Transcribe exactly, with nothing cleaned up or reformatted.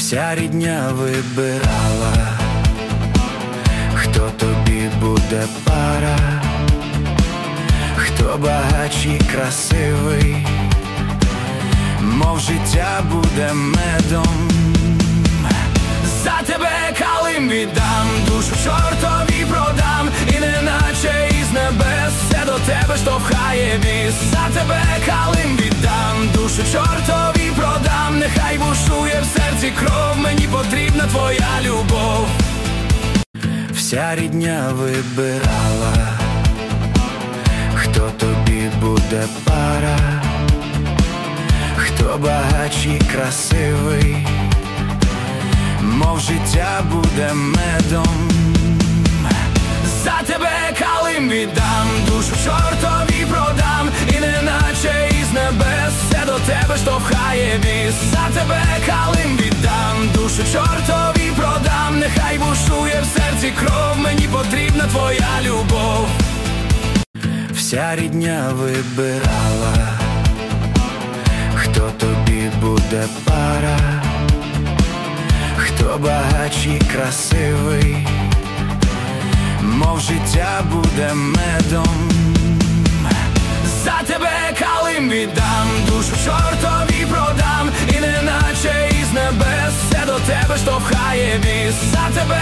Вся рідня вибирала, хто тобі буде пара, хто багатший, красивий, мов життя буде медом. За тебе калим віддам, душу чортові продам, і неначе із небес все до тебе штовхає віз. За тебе калим віддам, душу чортові продам, нехай бушує в серці кров, мені потрібна твоя любов. Вся рідня вибирала, хто тобі буде пара, хто багатший, красивий, мов життя буде медом. За тебе калим віддам, душу чортові продам, і неначе із небес все до тебе штовхає віз. За тебе калим віддам, душу чортові продам, нехай бушує в серці кров, мені потрібна твоя любов. Вся рідня вибирала, хто тобі буде пара, хто багатший, красивий, мов життя буде медом. За тебе калим віддам, душу чортові продам, і неначе із небес все до тебе штовхає віз. За тебе